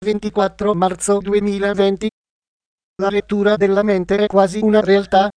24 marzo 2020. La lettura della mente è quasi una realtà.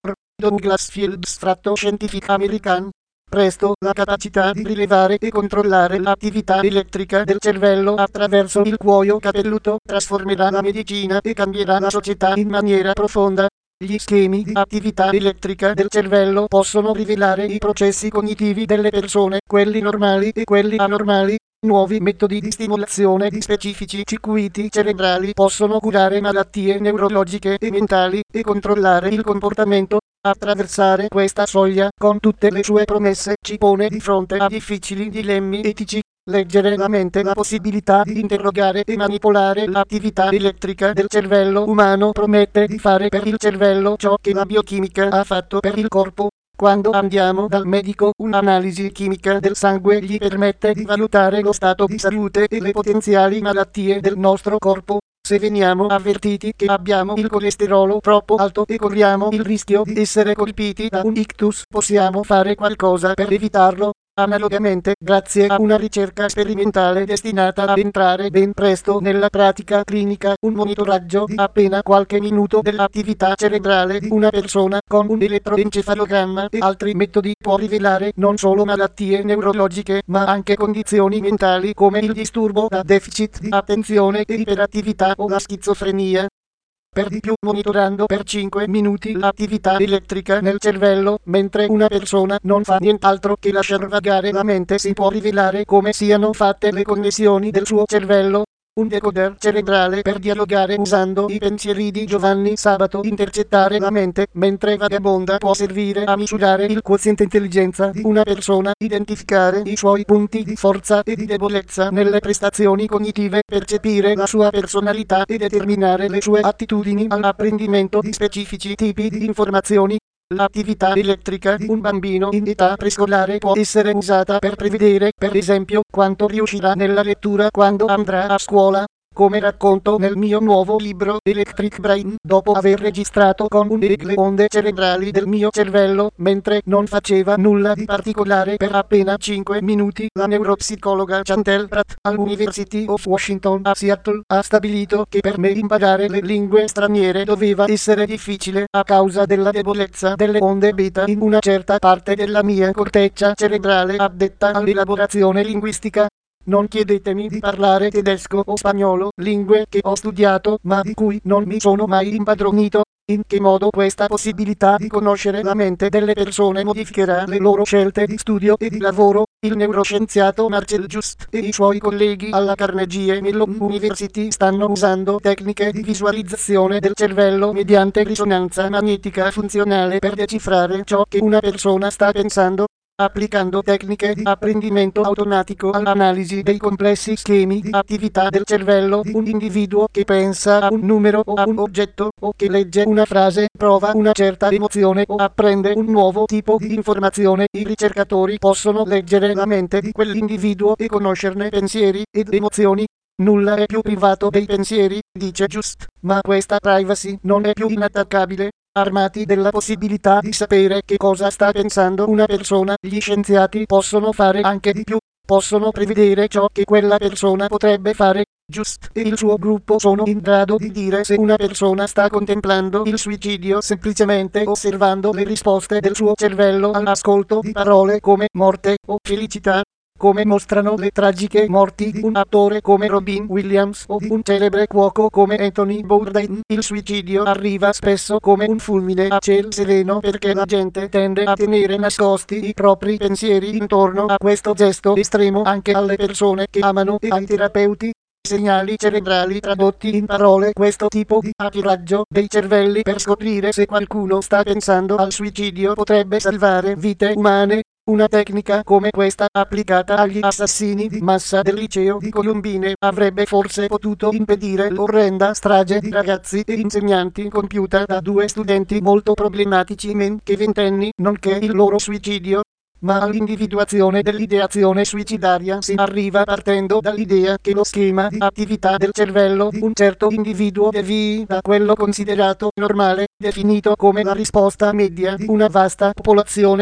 Douglas Fields, tratto scientifico americano. Presto, la capacità di rilevare e controllare l'attività elettrica del cervello attraverso il cuoio capelluto trasformerà la medicina e cambierà la società in maniera profonda. Gli schemi di attività elettrica del cervello possono rivelare i processi cognitivi delle persone, quelli normali e quelli anormali. Nuovi metodi di stimolazione di specifici circuiti cerebrali possono curare malattie neurologiche e mentali e controllare il comportamento. Attraversare questa soglia, con tutte le sue promesse, ci pone di fronte a difficili dilemmi etici. Leggere la mente, la possibilità di interrogare e manipolare l'attività elettrica del cervello umano, promette di fare per il cervello ciò che la biochimica ha fatto per il corpo. Quando andiamo dal medico, un'analisi chimica del sangue gli permette di valutare lo stato di salute e le potenziali malattie del nostro corpo. Se veniamo avvertiti che abbiamo il colesterolo troppo alto e corriamo il rischio di essere colpiti da un ictus, possiamo fare qualcosa per evitarlo. Analogamente, grazie a una ricerca sperimentale destinata ad entrare ben presto nella pratica clinica, un monitoraggio di appena qualche minuto dell'attività cerebrale di una persona con un elettroencefalogramma e altri metodi può rivelare non solo malattie neurologiche, ma anche condizioni mentali come il disturbo da deficit di attenzione e iperattività o la schizofrenia. Per di più, monitorando per 5 minuti l'attività elettrica nel cervello, mentre una persona non fa nient'altro che lasciar vagare la mente, si può rivelare come siano fatte le connessioni del suo cervello. Un decoder cerebrale per dialogare usando i pensieri di Giovanni Sabato. Intercettare la mente mentre vagabonda può servire a misurare il quoziente intelligenza di una persona, identificare i suoi punti di forza e di debolezza nelle prestazioni cognitive, percepire la sua personalità e determinare le sue attitudini all'apprendimento di specifici tipi di informazioni. L'attività elettrica di un bambino in età prescolare può essere usata per prevedere, per esempio, quanto riuscirà nella lettura quando andrà a scuola. Come racconto nel mio nuovo libro Electric Brain, dopo aver registrato con le onde cerebrali del mio cervello, mentre non faceva nulla di particolare per appena 5 minuti, la neuropsicologa Chantel Pratt all'University of Washington a Seattle ha stabilito che per me imparare le lingue straniere doveva essere difficile a causa della debolezza delle onde beta in una certa parte della mia corteccia cerebrale addetta all'elaborazione linguistica. Non chiedetemi di parlare tedesco o spagnolo, lingue che ho studiato ma di cui non mi sono mai impadronito. In che modo questa possibilità di conoscere la mente delle persone modificherà le loro scelte di studio e di lavoro? Il neuroscienziato Marcel Just e i suoi colleghi alla Carnegie Mellon University stanno usando tecniche di visualizzazione del cervello mediante risonanza magnetica funzionale per decifrare ciò che una persona sta pensando. Applicando tecniche di apprendimento automatico all'analisi dei complessi schemi di attività del cervello di un individuo che pensa a un numero o a un oggetto, o che legge una frase, prova una certa emozione o apprende un nuovo tipo di informazione, i ricercatori possono leggere la mente di quell'individuo e conoscerne pensieri ed emozioni. Nulla è più privato dei pensieri, dice Just, ma questa privacy non è più inattaccabile. Armati della possibilità di sapere che cosa sta pensando una persona, gli scienziati possono fare anche di più. Possono prevedere ciò che quella persona potrebbe fare. Just e il suo gruppo sono in grado di dire se una persona sta contemplando il suicidio semplicemente osservando le risposte del suo cervello all'ascolto di parole come morte o felicità. Come mostrano le tragiche morti di un attore come Robin Williams o di un celebre cuoco come Anthony Bourdain, il suicidio arriva spesso come un fulmine a ciel sereno perché la gente tende a tenere nascosti i propri pensieri intorno a questo gesto estremo. Anche alle persone che amano e ai terapeuti. Segnali cerebrali tradotti in parole. Questo tipo di hackeraggio dei cervelli per scoprire se qualcuno sta pensando al suicidio potrebbe salvare vite umane. Una tecnica come questa, applicata agli assassini di massa del liceo di Columbine, avrebbe forse potuto impedire l'orrenda strage di ragazzi e insegnanti compiuta da 2 studenti molto problematici men che ventenni, nonché il loro suicidio. Ma all'individuazione dell'ideazione suicidaria si arriva partendo dall'idea che lo schema di attività del cervello di un certo individuo devii da quello considerato normale, definito come la risposta media di una vasta popolazione.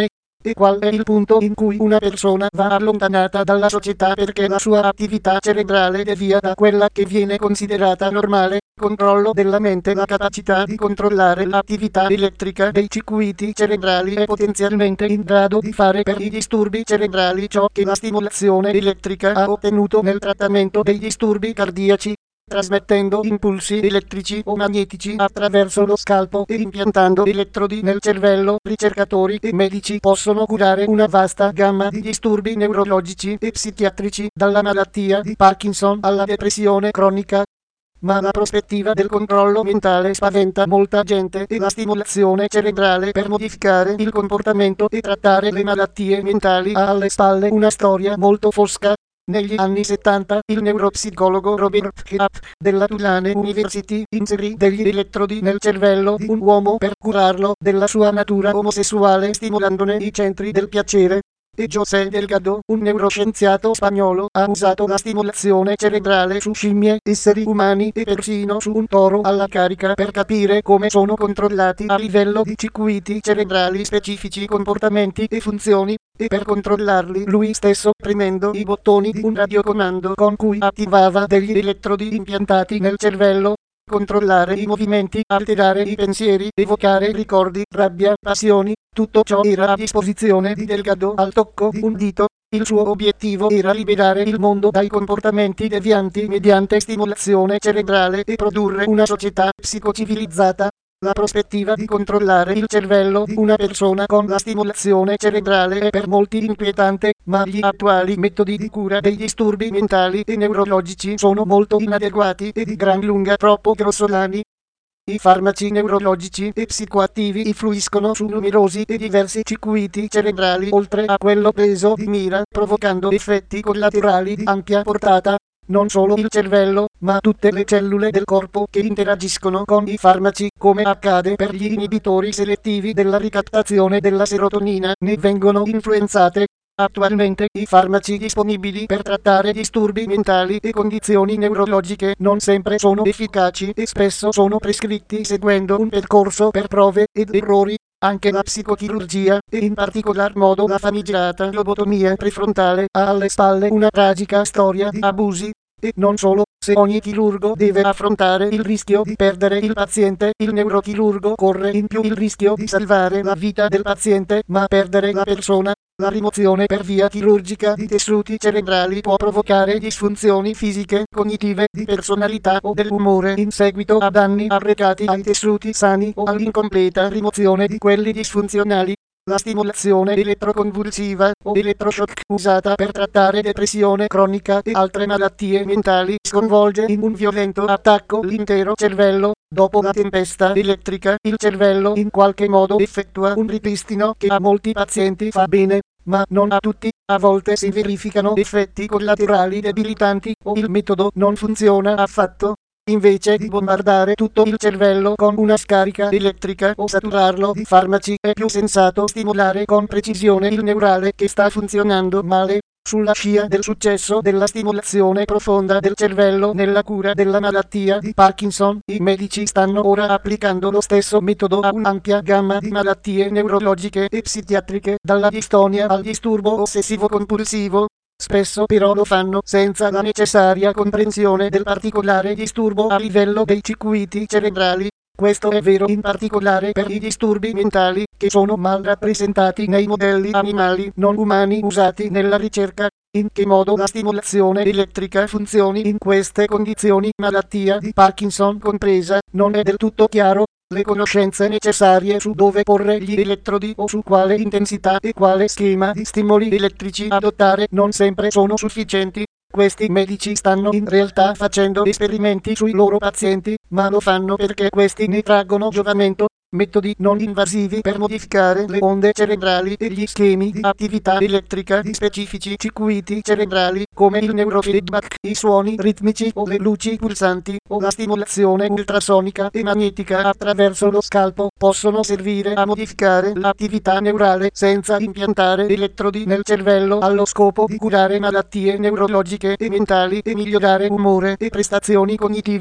E qual è il punto in cui una persona va allontanata dalla società perché la sua attività cerebrale devia da quella che viene considerata normale? Controllo della mente. La capacità di controllare l'attività elettrica dei circuiti cerebrali è potenzialmente in grado di fare per i disturbi cerebrali ciò che la stimolazione elettrica ha ottenuto nel trattamento dei disturbi cardiaci, trasmettendo impulsi elettrici o magnetici attraverso lo scalpo e impiantando elettrodi nel cervello. Ricercatori e medici possono curare una vasta gamma di disturbi neurologici e psichiatrici, dalla malattia di Parkinson alla depressione cronica. Ma la prospettiva del controllo mentale spaventa molta gente e la stimolazione cerebrale per modificare il comportamento e trattare le malattie mentali ha alle spalle una storia molto fosca. Negli anni 70, il neuropsicologo Robert Knapp della Tulane University inserì degli elettrodi nel cervello di un uomo per curarlo della sua natura omosessuale, stimolandone i centri del piacere. E José Delgado, un neuroscienziato spagnolo, ha usato la stimolazione cerebrale su scimmie, esseri umani e persino su un toro alla carica per capire come sono controllati a livello di circuiti cerebrali specifici comportamenti e funzioni, e per controllarli lui stesso premendo i bottoni di un radiocomando con cui attivava degli elettrodi impiantati nel cervello. Controllare i movimenti, alterare i pensieri, evocare ricordi, rabbia, passioni, tutto ciò era a disposizione di Delgado al tocco di un dito. Il suo obiettivo era liberare il mondo dai comportamenti devianti mediante stimolazione cerebrale e produrre una società psicocivilizzata. La prospettiva di controllare il cervello di una persona con la stimolazione cerebrale è per molti inquietante, ma gli attuali metodi di cura dei disturbi mentali e neurologici sono molto inadeguati e di gran lunga troppo grossolani. I farmaci neurologici e psicoattivi influiscono su numerosi e diversi circuiti cerebrali oltre a quello preso di mira, provocando effetti collaterali di ampia portata. Non solo il cervello, ma tutte le cellule del corpo che interagiscono con i farmaci, come accade per gli inibitori selettivi della ricattazione della serotonina, ne vengono influenzate. Attualmente i farmaci disponibili per trattare disturbi mentali e condizioni neurologiche non sempre sono efficaci e spesso sono prescritti seguendo un percorso per prove ed errori. Anche la psicochirurgia, e in particolar modo la famigerata lobotomia prefrontale, ha alle spalle una tragica storia di abusi. E non solo, se ogni chirurgo deve affrontare il rischio di perdere il paziente, il neurochirurgo corre in più il rischio di salvare la vita del paziente, ma perdere la persona. La rimozione per via chirurgica di tessuti cerebrali può provocare disfunzioni fisiche, cognitive, di personalità o dell'umore in seguito a danni arrecati ai tessuti sani o all'incompleta rimozione di quelli disfunzionali. La stimolazione elettroconvulsiva o elettroshock usata per trattare depressione cronica e altre malattie mentali sconvolge in un violento attacco l'intero cervello. Dopo la tempesta elettrica, il cervello in qualche modo effettua un ripristino che a molti pazienti fa bene, ma non a tutti. A volte si verificano effetti collaterali debilitanti o il metodo non funziona affatto. Invece di bombardare tutto il cervello con una scarica elettrica o saturarlo di farmaci, è più sensato stimolare con precisione il neurale che sta funzionando male. Sulla scia del successo della stimolazione profonda del cervello nella cura della malattia di Parkinson, i medici stanno ora applicando lo stesso metodo a un'ampia gamma di malattie neurologiche e psichiatriche, dalla distonia al disturbo ossessivo-compulsivo. Spesso però lo fanno senza la necessaria comprensione del particolare disturbo a livello dei circuiti cerebrali. Questo è vero in particolare per i disturbi mentali, che sono mal rappresentati nei modelli animali non umani usati nella ricerca. In che modo la stimolazione elettrica funzioni in queste condizioni, malattia di Parkinson compresa, non è del tutto chiaro. Le conoscenze necessarie su dove porre gli elettrodi o su quale intensità e quale schema di stimoli elettrici adottare non sempre sono sufficienti. Questi medici stanno in realtà facendo esperimenti sui loro pazienti, ma lo fanno perché questi ne traggono giovamento. Metodi non invasivi per modificare le onde cerebrali e gli schemi di attività elettrica di specifici circuiti cerebrali, come il neurofeedback, i suoni ritmici o le luci pulsanti, o la stimolazione ultrasonica e magnetica attraverso lo scalpo, possono servire a modificare l'attività neurale senza impiantare elettrodi nel cervello allo scopo di curare malattie neurologiche e mentali e migliorare umore e prestazioni cognitive.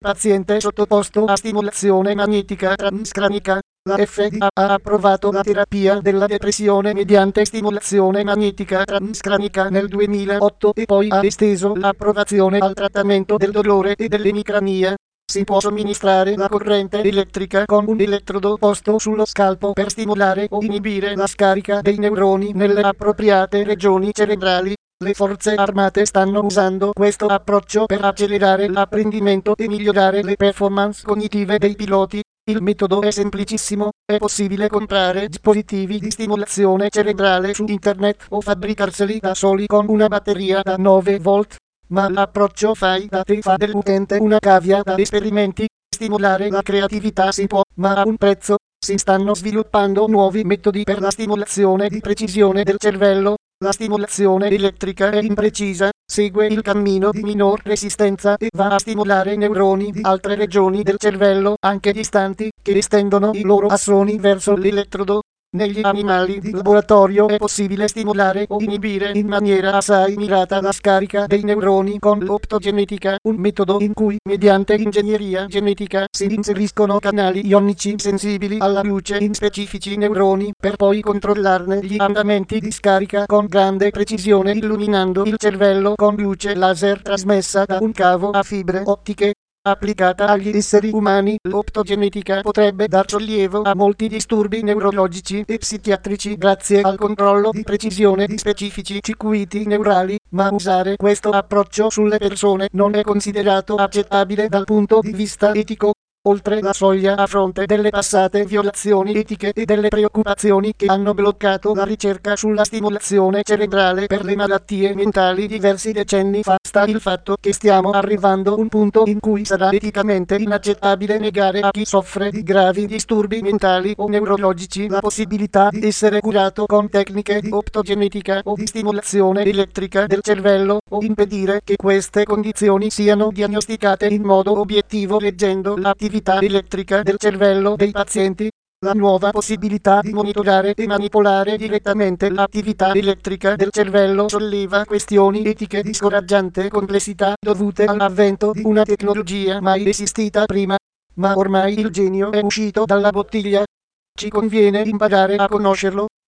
paziente sottoposto a stimolazione magnetica transcranica. La FDA ha approvato la terapia della depressione mediante stimolazione magnetica transcranica nel 2008 e poi ha esteso l'approvazione al trattamento del dolore e dell'emicrania. Si può somministrare la corrente elettrica con un elettrodo posto sullo scalpo per stimolare o inibire la scarica dei neuroni nelle appropriate regioni cerebrali. Le forze armate stanno usando questo approccio per accelerare l'apprendimento e migliorare le performance cognitive dei piloti. Il metodo è semplicissimo, è possibile comprare dispositivi di stimolazione cerebrale su internet o fabbricarseli da soli con una batteria da 9 volt. Ma l'approccio fai da te fa dell'utente una cavia da esperimenti. Stimolare la creatività si può, ma a un prezzo. Si stanno sviluppando nuovi metodi per la stimolazione di precisione del cervello. La stimolazione elettrica è imprecisa, segue il cammino di minor resistenza e va a stimolare neuroni di altre regioni del cervello, anche distanti, che estendono i loro assoni verso l'elettrodo. Negli animali di laboratorio è possibile stimolare o inibire in maniera assai mirata la scarica dei neuroni con l'optogenetica, un metodo in cui, mediante ingegneria genetica, si inseriscono canali ionici sensibili alla luce in specifici neuroni, per poi controllarne gli andamenti di scarica con grande precisione illuminando il cervello con luce laser trasmessa da un cavo a fibre ottiche. Applicata agli esseri umani, l'optogenetica potrebbe dar sollievo a molti disturbi neurologici e psichiatrici grazie al controllo di precisione di specifici circuiti neurali, ma usare questo approccio sulle persone non è considerato accettabile dal punto di vista etico. Oltre la soglia a fronte delle passate violazioni etiche e delle preoccupazioni che hanno bloccato la ricerca sulla stimolazione cerebrale per le malattie mentali diversi decenni fa, sta il fatto che stiamo arrivando a un punto in cui sarà eticamente inaccettabile negare a chi soffre di gravi disturbi mentali o neurologici la possibilità di essere curato con tecniche di optogenetica o di stimolazione elettrica del cervello, o impedire che queste condizioni siano diagnosticate in modo obiettivo leggendo l'attività elettrica del cervello dei pazienti. La nuova possibilità di monitorare e manipolare direttamente l'attività elettrica del cervello solleva questioni etiche di scoraggiante complessità dovute all'avvento di una tecnologia mai esistita prima. Ma ormai il genio è uscito dalla bottiglia. Ci conviene imparare a conoscerlo.